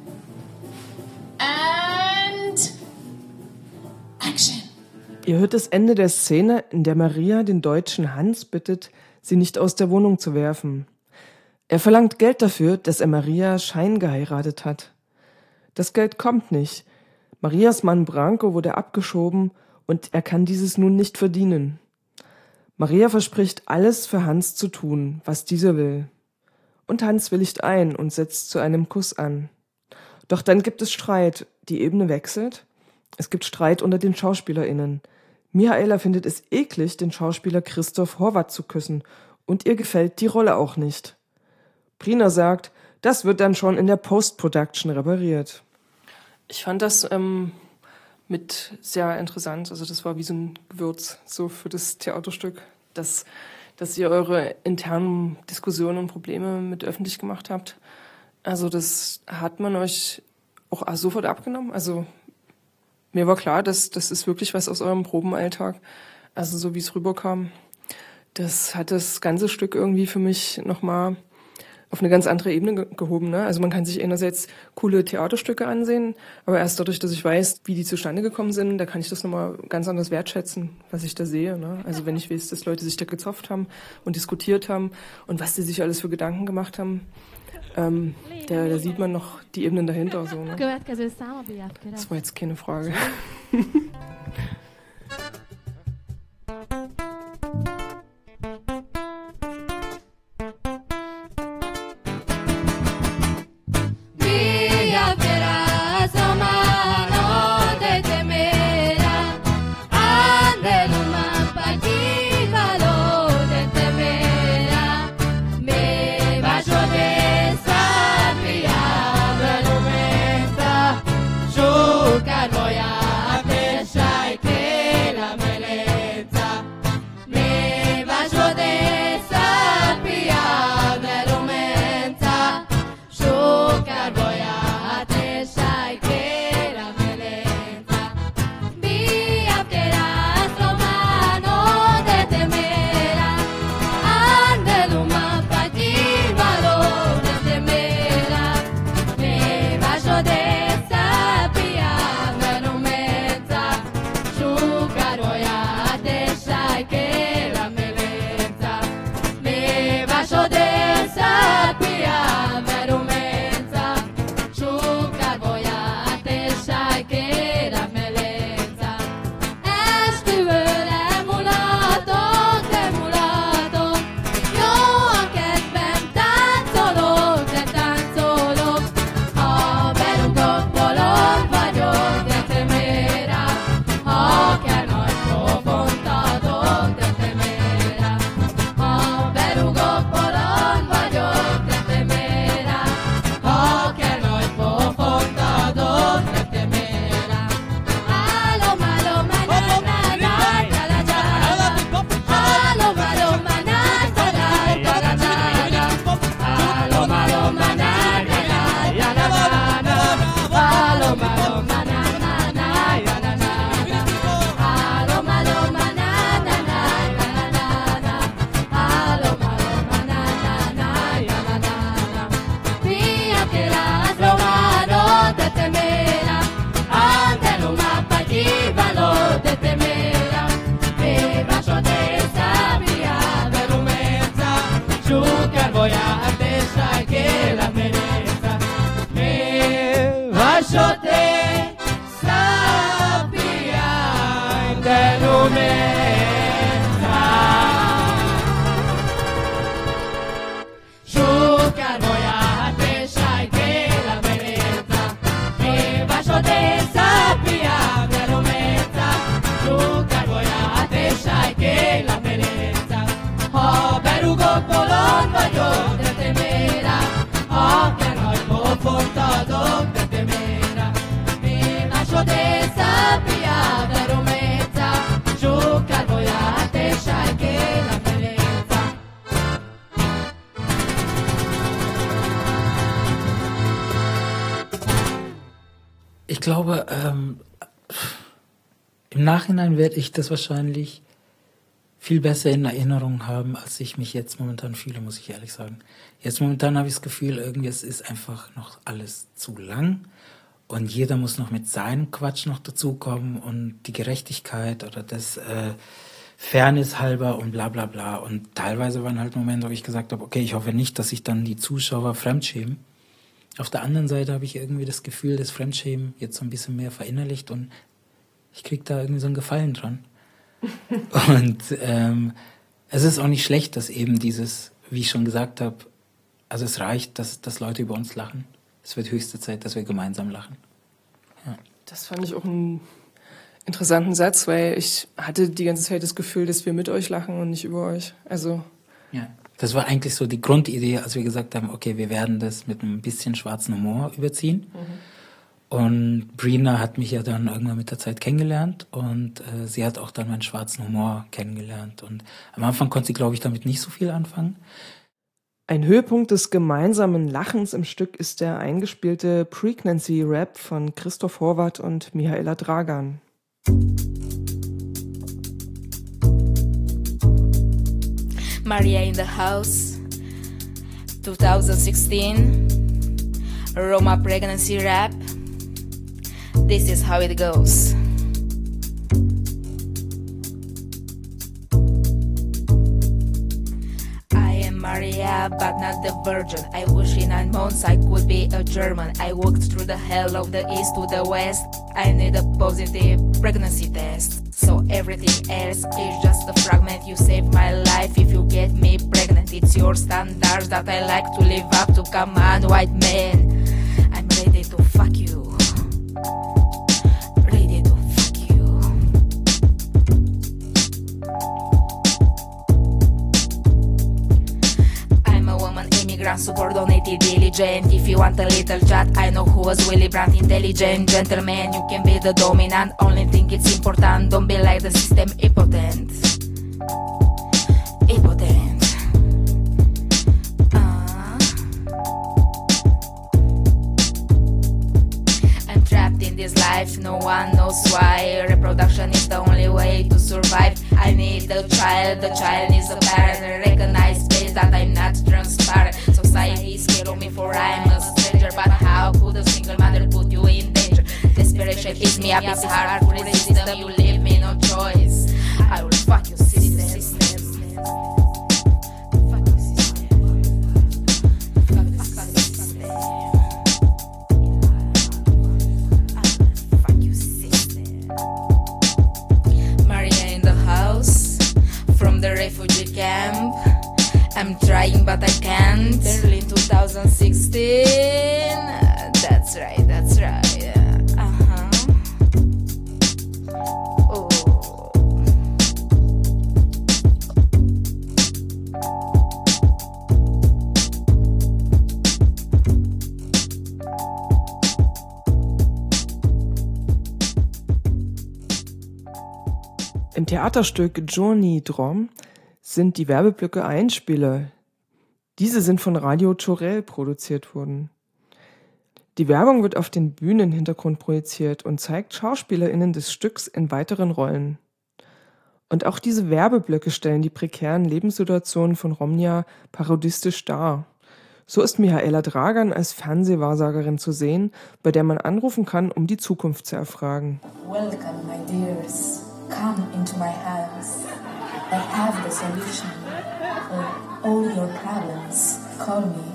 And action. Ihr hört das Ende der Szene, in der Maria den deutschen Hans bittet, sie nicht aus der Wohnung zu werfen. Er verlangt Geld dafür, dass er Maria scheingeheiratet hat. Das Geld kommt nicht. Marias Mann Branko wurde abgeschoben und er kann dieses nun nicht verdienen. Maria verspricht, alles für Hans zu tun, was dieser will. Und Hans willigt ein und setzt zu einem Kuss an. Doch dann gibt es Streit, die Ebene wechselt. Es gibt Streit unter den SchauspielerInnen. Mihaela findet es eklig, den Schauspieler Christoph Horvath zu küssen und ihr gefällt die Rolle auch nicht. Brina sagt, das wird dann schon in der Post-Production repariert. Ich fand das mit sehr interessant. Also das war wie so ein Gewürz so für das Theaterstück, dass ihr eure internen Diskussionen und Probleme mit öffentlich gemacht habt. Also das hat man euch auch sofort abgenommen. Also mir war klar, dass das ist wirklich was aus eurem Probenalltag. Also so wie es rüberkam. Das hat das ganze Stück irgendwie für mich nochmal auf eine ganz andere Ebene gehoben. Ne? Also man kann sich einerseits coole Theaterstücke ansehen, aber erst dadurch, dass ich weiß, wie die zustande gekommen sind, da kann ich das nochmal ganz anders wertschätzen, was ich da sehe. Ne? Also wenn ich weiß, dass Leute sich da gezopft haben und diskutiert haben und was die sich alles für Gedanken gemacht haben, da sieht man noch die Ebenen dahinter. So, ne? Das war jetzt keine Frage. Ich glaube, im Nachhinein werde ich das wahrscheinlich viel besser in Erinnerung haben, als ich mich jetzt momentan fühle, muss ich ehrlich sagen. Jetzt momentan habe ich das Gefühl, irgendwie es ist einfach noch alles zu lang und jeder muss noch mit seinem Quatsch noch dazukommen und die Gerechtigkeit oder das Fairness halber und bla bla bla. Und teilweise waren halt Momente, wo ich gesagt habe, okay, ich hoffe nicht, dass sich dann die Zuschauer fremdschämen. Auf der anderen Seite habe ich irgendwie das Gefühl, das Fremdschämen jetzt so ein bisschen mehr verinnerlicht und ich kriege da irgendwie so einen Gefallen dran. Und es ist auch nicht schlecht, dass eben dieses, wie ich schon gesagt habe, also es reicht, dass Leute über uns lachen. Es wird höchste Zeit, dass wir gemeinsam lachen. Ja. Das fand ich auch einen interessanten Satz, weil ich hatte die ganze Zeit das Gefühl, dass wir mit euch lachen und nicht über euch. Also ja. Das war eigentlich so die Grundidee, als wir gesagt haben, okay, wir werden das mit ein bisschen schwarzen Humor überziehen. Mhm. Und Brina hat mich ja dann irgendwann mit der Zeit kennengelernt und sie hat auch dann meinen schwarzen Humor kennengelernt. Und am Anfang konnte sie, glaube ich, damit nicht so viel anfangen. Ein Höhepunkt des gemeinsamen Lachens im Stück ist der eingespielte Pregnancy-Rap von Christoph Horvath und Mihaela Dragan. Maria in the house, 2016, Roma pregnancy rap. This is how it goes. Maria, but not the virgin. I wish in 9 months I could be a German. I walked through the hell of the east to the west. I need a positive pregnancy test. So everything else is just a fragment. You save my life if you get me pregnant. It's your standards that I like to live up to. Come on, white man, I'm ready to fuck you. Ready to fuck you. I'm a woman, immigrant, subordinated, diligent. If you want a little chat, I know who was Willy Brandt, intelligent. Gentleman, you can be the dominant. Only think it's important, don't be like the system, impotent. Impotent. I'm trapped in this life, no one knows why. Reproduction is the only way to survive. I need a child, the child needs a parent. Recognize space that I'm not transparent. Society is scared of me for I'm a stranger. But how could a single mother put you in danger? Desperation eats me up, it's hard for the system. You leave me no choice. I will fuck you, system. The refugee camp. I'm trying but I can't. Early 2016. That's right, that's right. Oh. Im Theaterstück Johnny Drom sind die Werbeblöcke Einspieler. Diese sind von Radio Chorel produziert worden. Die Werbung wird auf den Bühnenhintergrund projiziert und zeigt SchauspielerInnen des Stücks in weiteren Rollen. Und auch diese Werbeblöcke stellen die prekären Lebenssituationen von Romnia parodistisch dar. So ist Mihaela Dragan als Fernsehwahrsagerin zu sehen, bei der man anrufen kann, um die Zukunft zu erfragen. Welcome, my dears. Come into my house. I have the solution for all your problems. Call me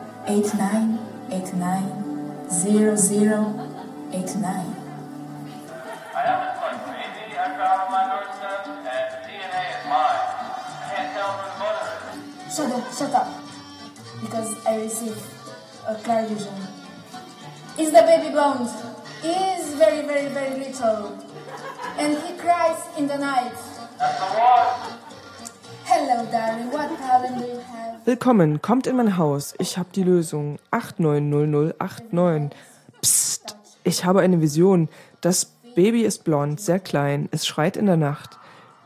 89890089. I haven't fucked crazy. I found my doorstep and DNA is mine. I can't tell from the motor. Shut up. Because I received a clear vision. Is the baby blonde? He is very, very, very little. And he cries in the night. That's the one. Hello, darling. What problem do you have? Willkommen, kommt in mein Haus. Ich habe die Lösung. 890089. Psst, ich habe eine Vision. Das Baby ist blond, sehr klein. Es schreit in der Nacht.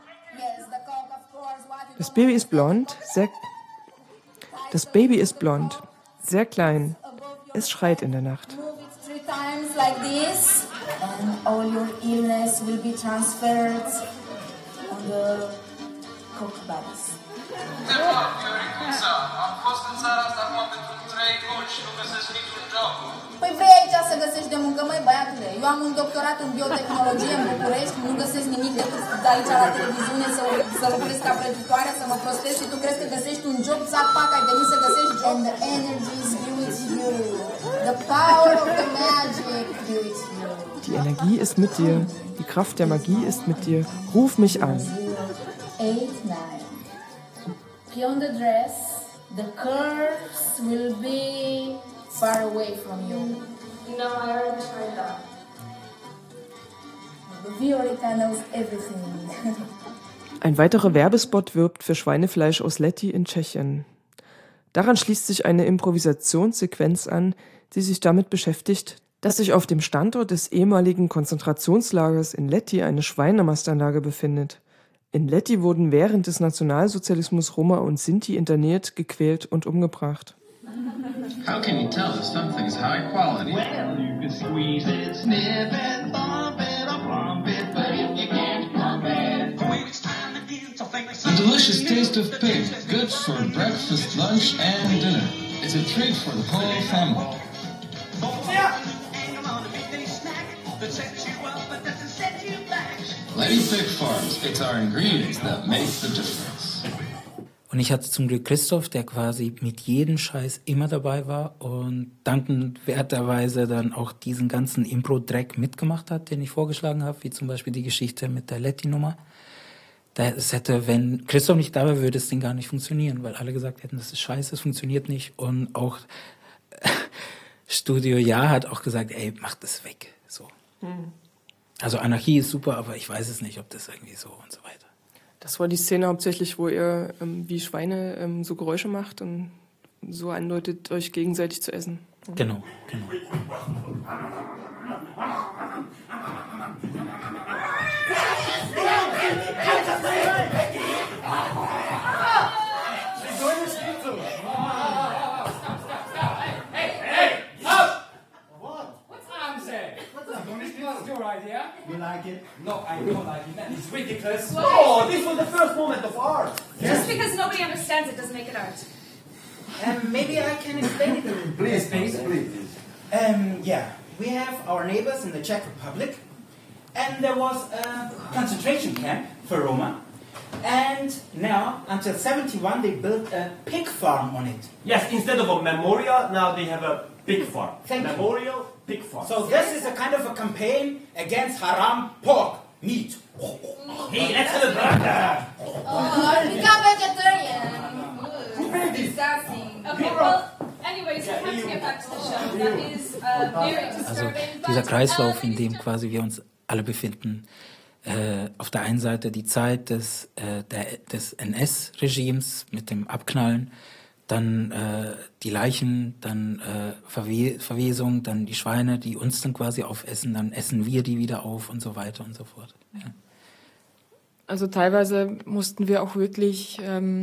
Das Baby ist blond, Das Baby ist blond, sehr klein. Es schreit in der Nacht. Times like this, and all your illness will be transferred on the coke bodies. Păi vrei aici să găsești de muncă, măi băiatule? Eu am un doctorat în biotehnologie în București, nu găsesc nimic decât aici la televiziune să lucrez ca prăjitoare, să mă prostez și tu crezi că găsești un job, zac-pac, ai venit să găsești job. And the energy is with you. The power of the magic be with you. Die Energie ist mit dir, die Kraft der Magie ist mit dir. Ruf mich an. 89. Beyond the dress, the curves will be far away from you. No, I already tried that. Viorica knows everything. Ein weiterer Werbespot wirbt für Schweinefleisch aus Lety in Tschechien. Daran schließt sich eine Improvisationssequenz an, die sich damit beschäftigt, dass sich auf dem Standort des ehemaligen Konzentrationslagers in Lety eine Schweinemastanlage befindet. In Lety wurden während des Nationalsozialismus Roma und Sinti interniert, gequält und umgebracht. How can you tell if something is high quality? Well, you can squeeze it, snip it, bump it, or pump it, but if you can't pump it, when it's time to give something The delicious taste of pig, good for breakfast, lunch, and dinner. It's a treat for the whole family. Lady Pig Farms, it's our ingredients that make the difference. Und ich hatte zum Glück Christoph, der quasi mit jedem Scheiß immer dabei war und dankenswerterweise dann auch diesen ganzen Impro-Dreck mitgemacht hat, den ich vorgeschlagen habe, wie zum Beispiel die Geschichte mit der Letty-Nummer. Das hätte, wenn Christoph nicht da wäre, würde das Ding gar nicht funktionieren, weil alle gesagt hätten, das ist scheiße, das funktioniert nicht. Und auch Studio Ja hat auch gesagt, ey, mach das weg. So. Also Anarchie ist super, aber ich weiß es nicht, ob das irgendwie so und so weiter. Das war die Szene hauptsächlich, wo ihr wie Schweine so Geräusche macht und so andeutet, euch gegenseitig zu essen. Genau. You like it? No, I don't like it. It's ridiculous. Oh, this was the first moment of art. Just because nobody understands it doesn't make it art. Maybe I can explain it a little. Please. Yeah, we have our neighbors in the Czech Republic, and there was a concentration camp for Roma. And now, until 71, they built a pig farm on it. Yes, instead of a memorial, now they have a pig farm. Thank you. Memorial, pig farm. So this is a kind of a campaign against haram pork meat. Hey, let's have a burger. Oh, become vegetarian. Disgusting. Okay, well, anyways, we have to get back to the show. That is very Also disturbing. dieser Kreislauf, in dem quasi wir uns alle befinden, auf der einen Seite die Zeit des NS-Regimes mit dem Abknallen, dann die Leichen, dann Verwesung, dann die Schweine, die uns dann quasi aufessen, dann essen wir die wieder auf und so weiter und so fort. Ja. Also teilweise mussten wir auch wirklich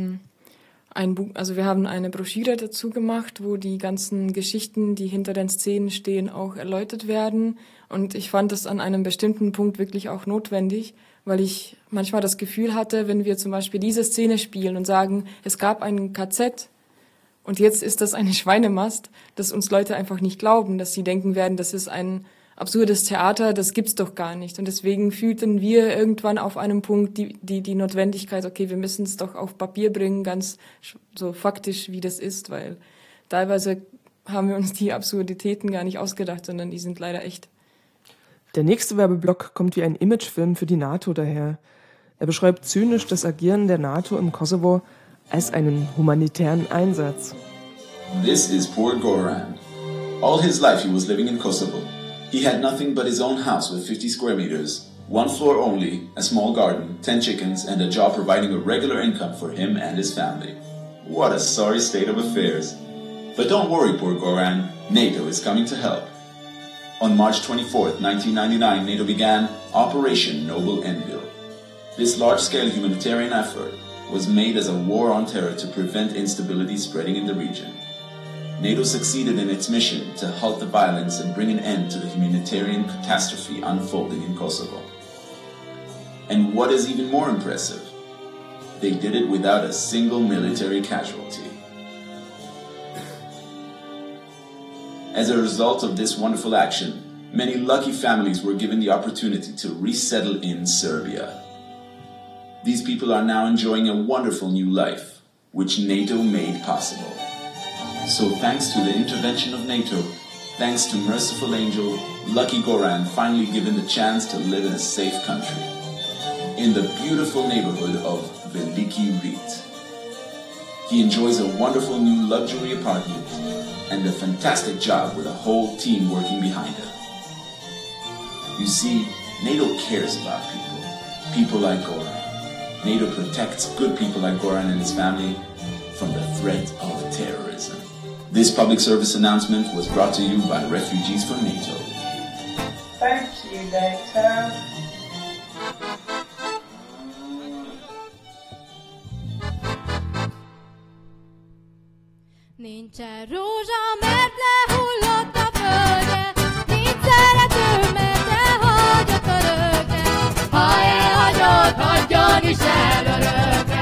wir haben eine Broschüre dazu gemacht, wo die ganzen Geschichten, die hinter den Szenen stehen, auch erläutert werden. Und ich fand das an einem bestimmten Punkt wirklich auch notwendig, weil ich manchmal das Gefühl hatte, wenn wir zum Beispiel diese Szene spielen und sagen, es gab ein KZ und jetzt ist das eine Schweinemast, dass uns Leute einfach nicht glauben, dass sie denken werden, das ist ein absurdes Theater, das gibt's doch gar nicht. Und deswegen fühlten wir irgendwann auf einem Punkt die Notwendigkeit, okay, wir müssen es doch auf Papier bringen, ganz so faktisch, wie das ist, weil teilweise haben wir uns die Absurditäten gar nicht ausgedacht, sondern die sind leider echt. Der nächste Werbeblock kommt wie ein Imagefilm für die NATO daher. Er beschreibt zynisch das Agieren der NATO im Kosovo als einen humanitären Einsatz. This is poor Goran. All his life he was living in Kosovo. He had nothing but his own house with 50 square meters, one floor only, a small garden, 10 chickens, and a job providing a regular income for him and his family. What a sorry state of affairs. But don't worry, poor Goran. NATO is coming to help. On March 24th, 1999, NATO began Operation Noble Envil. This large-scale humanitarian effort was made as a war on terror to prevent instability spreading in the region. NATO succeeded in its mission to halt the violence and bring an end to the humanitarian catastrophe unfolding in Kosovo. And what is even more impressive, they did it without a single military casualty. As a result of this wonderful action, many lucky families were given the opportunity to resettle in Serbia. These people are now enjoying a wonderful new life, which NATO made possible. So thanks to the intervention of NATO, thanks to Merciful Angel, Lucky Goran finally given the chance to live in a safe country. In the beautiful neighborhood of Veliki Rit. He enjoys a wonderful new luxury apartment and a fantastic job with a whole team working behind him. You see, NATO cares about people, people like Goran. NATO protects good people like Goran and his family from the threat of terrorism. This public service announcement was brought to you by Refugees from NATO. Thank you, Doctor. Nincs rózsa, mert lehullott a földje, nincs szerető, mert elhagyott örökre. Ha elhagyod, hagyjon is el örökre.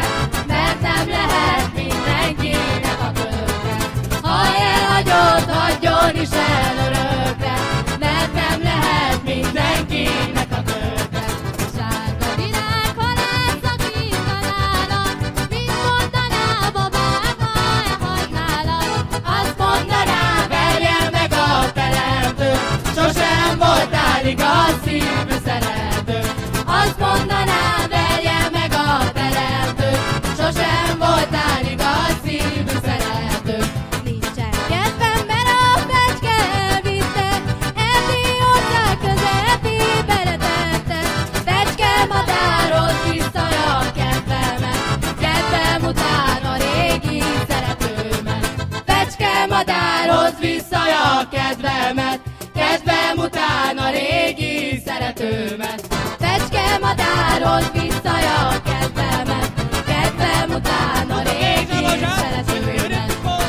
madárhoz visszaja a kedvemet, kedvem után a régi szeretőmet. Fecske madárhoz visszaja a kedvemet, kedvem után a régi szeretőmet.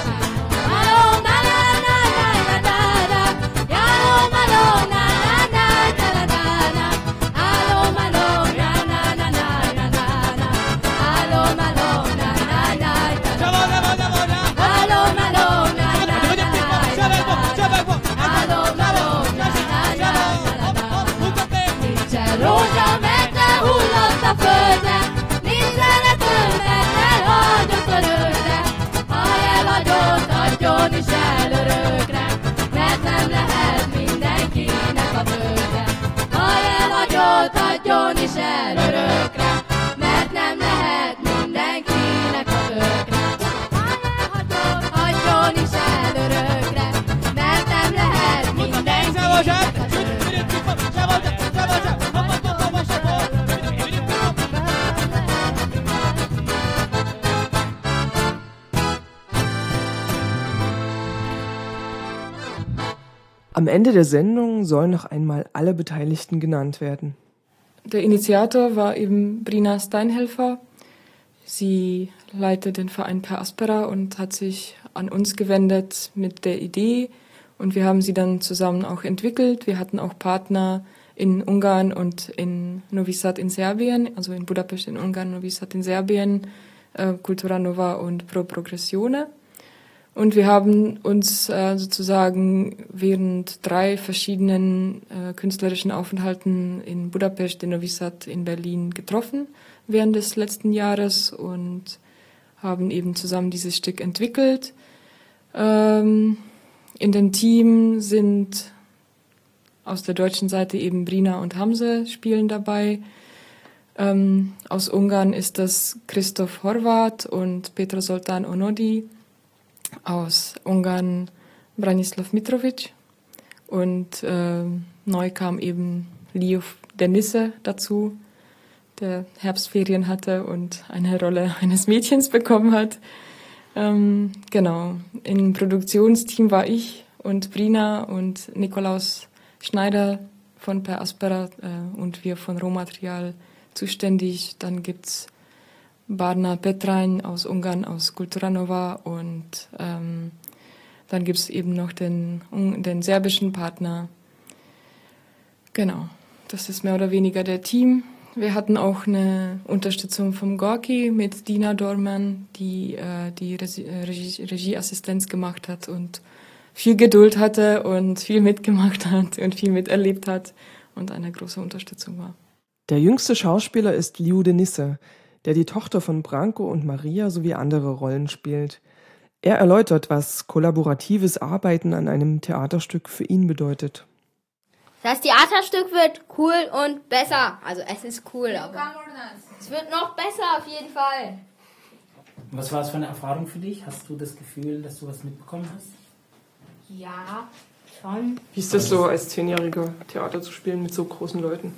Rózsa, mert lehullott a földre, nincs szeretőnek, elhagyott örökre. Ha elhagyott, adjon is el örökre, mert nem lehet mindenkinek a földre. Ha elhagyott, adjon is el örökre, mert nem lehet mindenkinek a földre. Ha elhagyott, adjon is el örökre, mert nem lehet mindenkinek a földre. Am Ende der Sendung sollen noch einmal alle Beteiligten genannt werden. Der Initiator war eben Brina Steinhelfer. Sie leitet den Verein Per Aspera und hat sich an uns gewendet mit der Idee. Und wir haben sie dann zusammen auch entwickelt. Wir hatten auch Partner in Ungarn und in Novi Sad in Serbien, also in Budapest in Ungarn, Novi Sad in Serbien, Kultura Nova und Pro Progressione. Und wir haben uns sozusagen während 3 verschiedenen künstlerischen Aufenthalten in Budapest, in Novi Sad, in Berlin getroffen während des letzten Jahres und haben eben zusammen dieses Stück entwickelt. In dem Team sind aus der deutschen Seite eben Brina und Hamze spielen dabei. Aus Ungarn ist das Christoph Horváth und Petra Zoltán Onodi. Aus Ungarn Branislav Mitrovic und neu kam eben Leo Denisse dazu, der Herbstferien hatte und eine Rolle eines Mädchens bekommen hat. Genau, im Produktionsteam war ich und Brina und Nikolaus Schneider von Per Aspera und wir von Rohmaterial zuständig. Dann gibt's Barna Petrain aus Ungarn, aus Kultura Nova und dann gibt es eben noch den serbischen Partner. Genau, das ist mehr oder weniger der Team. Wir hatten auch eine Unterstützung vom Gorki mit Dina Dorman, die die Regieassistenz gemacht hat und viel Geduld hatte und viel mitgemacht hat und viel miterlebt hat und eine große Unterstützung war. Der jüngste Schauspieler ist Leo Denisse, der die Tochter von Branko und Maria sowie andere Rollen spielt. Er erläutert, was kollaboratives Arbeiten an einem Theaterstück für ihn bedeutet. Das Theaterstück wird cool und besser. Also es ist cool, aber es wird noch besser auf jeden Fall. Was war es für eine Erfahrung für dich? Hast du das Gefühl, dass du was mitbekommen hast? Ja, schon. Wie ist das so, als 10-Jähriger Theater zu spielen mit so großen Leuten?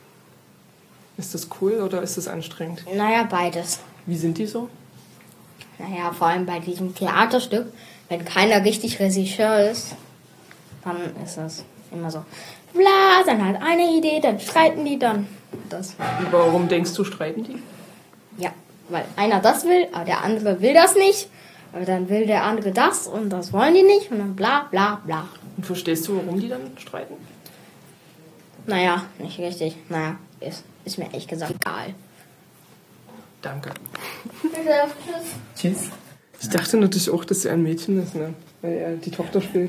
Ist das cool oder ist das anstrengend? Naja, beides. Wie sind die so? Naja, vor allem bei diesem Theaterstück, wenn keiner richtig Regisseur ist, dann ist das immer so, bla, dann hat eine Idee, dann streiten die dann. Das. Warum denkst du, streiten die? Ja, weil einer das will, aber der andere will das nicht. Aber dann will der andere das und das wollen die nicht und dann bla bla bla. Und verstehst du, warum die dann streiten? Naja, nicht richtig. Naja, ist mir ehrlich gesagt egal. Danke. Tschüss. Ich dachte natürlich auch, dass er ein Mädchen ist, ne? Weil er die Tochter spielt.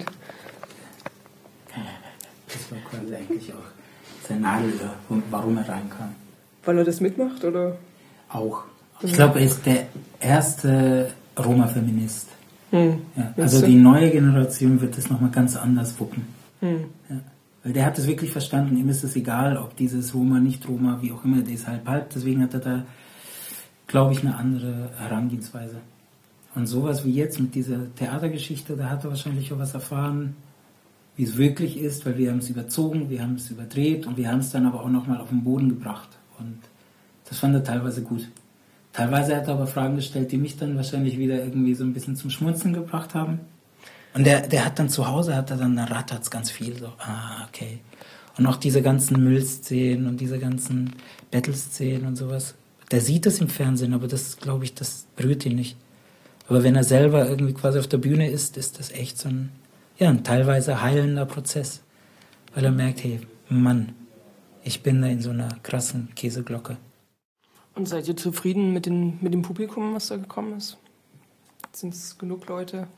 Das war quasi eigentlich auch sein Nadelöhr, warum er reinkam. Weil er das mitmacht, oder? Auch. Ich glaube, er ist der erste Roma-Feminist. Ja, also die neue Generation wird das nochmal ganz anders wuppen. Ja. Weil der hat es wirklich verstanden. Ihm ist es egal, ob dieses Roma, nicht Roma, wie auch immer, der ist halb. Deswegen hat er da, glaube ich, eine andere Herangehensweise. Und sowas wie jetzt mit dieser Theatergeschichte, da hat er wahrscheinlich auch was erfahren, wie es wirklich ist, weil wir haben es überzogen, wir haben es überdreht und wir haben es dann aber auch nochmal auf den Boden gebracht. Und das fand er teilweise gut. Teilweise hat er aber Fragen gestellt, die mich dann wahrscheinlich wieder irgendwie so ein bisschen zum Schmunzeln gebracht haben. Und der hat dann zu Hause, dann rattert's ganz viel. So, okay. Und auch diese ganzen Müllszenen und diese ganzen Battle-Szenen und sowas. Der sieht das im Fernsehen, aber das, glaube ich, das berührt ihn nicht. Aber wenn er selber irgendwie quasi auf der Bühne ist das echt so ein teilweise heilender Prozess. Weil er merkt, hey, Mann, ich bin da in so einer krassen Käseglocke. Und seid ihr zufrieden mit dem Publikum, was da gekommen ist? Sind es genug Leute?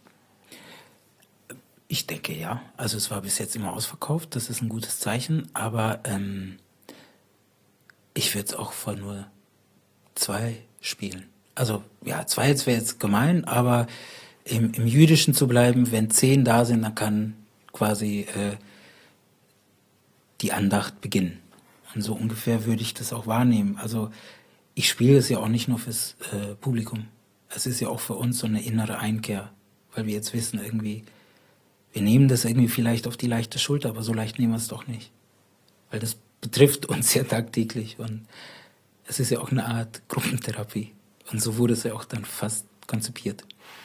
Ich denke, ja. Also es war bis jetzt immer ausverkauft, das ist ein gutes Zeichen, aber ich würde es auch vor nur 2 spielen. Also ja, 2 wäre jetzt gemein, aber im Jüdischen zu bleiben, wenn 10 da sind, dann kann quasi die Andacht beginnen. Und so ungefähr würde ich das auch wahrnehmen. Also ich spiele es ja auch nicht nur fürs Publikum. Es ist ja auch für uns so eine innere Einkehr, weil wir jetzt wissen, irgendwie, wir nehmen das irgendwie vielleicht auf die leichte Schulter, aber so leicht nehmen wir es doch nicht. Weil das betrifft uns ja tagtäglich und es ist ja auch eine Art Gruppentherapie. Und so wurde es ja auch dann fast konzipiert.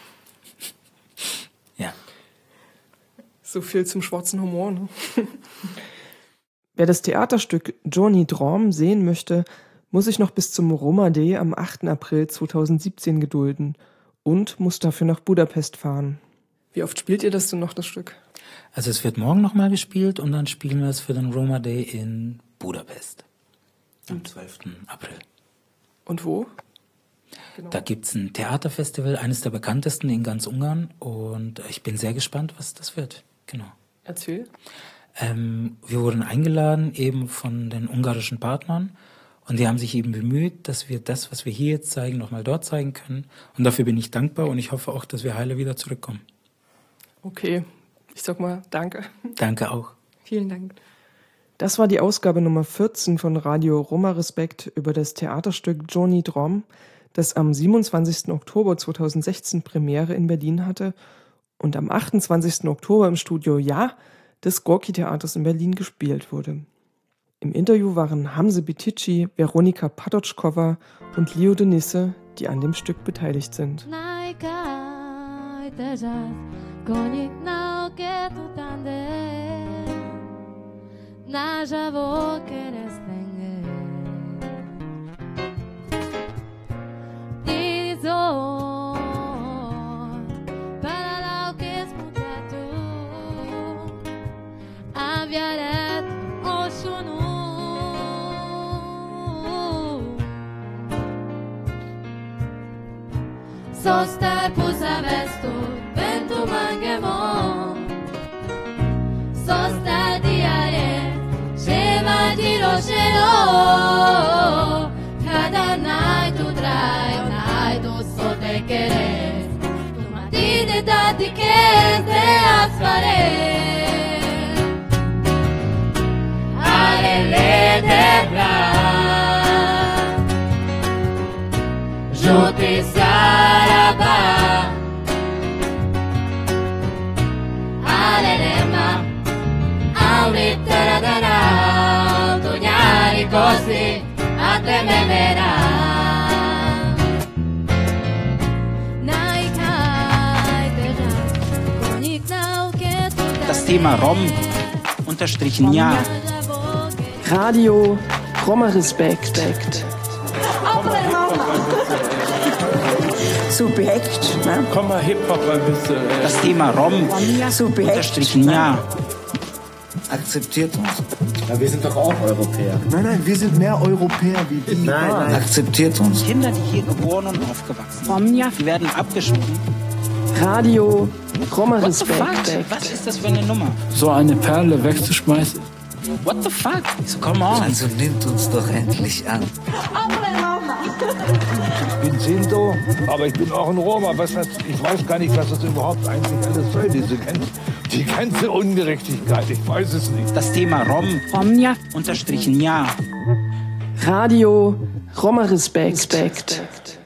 Ja. So viel zum schwarzen Humor, ne? Wer das Theaterstück Johnny Drom sehen möchte, muss sich noch bis zum Roma Day am 8. April 2017 gedulden und muss dafür nach Budapest fahren. Wie oft spielt ihr das denn noch, das Stück? Also es wird morgen nochmal gespielt und dann spielen wir es für den Roma Day in Budapest am 12. April. Und wo? Genau. Da gibt's ein Theaterfestival, eines der bekanntesten in ganz Ungarn und ich bin sehr gespannt, was das wird. Genau. Erzähl. Wir wurden eingeladen eben von den ungarischen Partnern und die haben sich eben bemüht, dass wir das, was wir hier jetzt zeigen, nochmal dort zeigen können. Und dafür bin ich dankbar und ich hoffe auch, dass wir heile wieder zurückkommen. Okay, ich sag mal danke. Danke auch. Vielen Dank. Das war die Ausgabe Nummer 14 von Radio Roma Respekt über das Theaterstück Johnny Drom, das am 27. Oktober 2016 Premiere in Berlin hatte und am 28. Oktober im Studio Ja des Gorki-Theaters in Berlin gespielt wurde. Im Interview waren Hamze Bitici, Veronika Padotschkova und Leo Denisse, die an dem Stück beteiligt sind. Sostar pusa vesto, vento mangemon. Sostar diare, sheva diroshero. Cada night tu trai, night tu sote queres. Tu matine dati que te asfare. Alele de bra, jote saraba. Alelema, auritera tu gnari così a te me verà. Das Thema Rom unterstrichen ja. Radio Roma Respekt. Subjekt, ne? Komm mal Hip-Hop ein bisschen. Das Thema Rom unterstrichen ja. Akzeptiert uns. Ja, wir sind doch auch Europäer. Nein, wir sind mehr Europäer wie die. Nein. Akzeptiert uns. Kinder, die hier geboren und aufgewachsen sind, die werden abgeschoben. Radio Roma Respekt. Was ist das für eine Nummer? So eine Perle wegzuschmeißen. What the fuck? So, come on. Also nimmt uns doch endlich an. Ich bin Sinto, aber ich bin auch ein Roma. Ich weiß gar nicht, was das überhaupt eigentlich alles soll, die ganze Ungerechtigkeit. Ich weiß es nicht. Das Thema Rom unterstrichen ja. Radio Roma Respekt.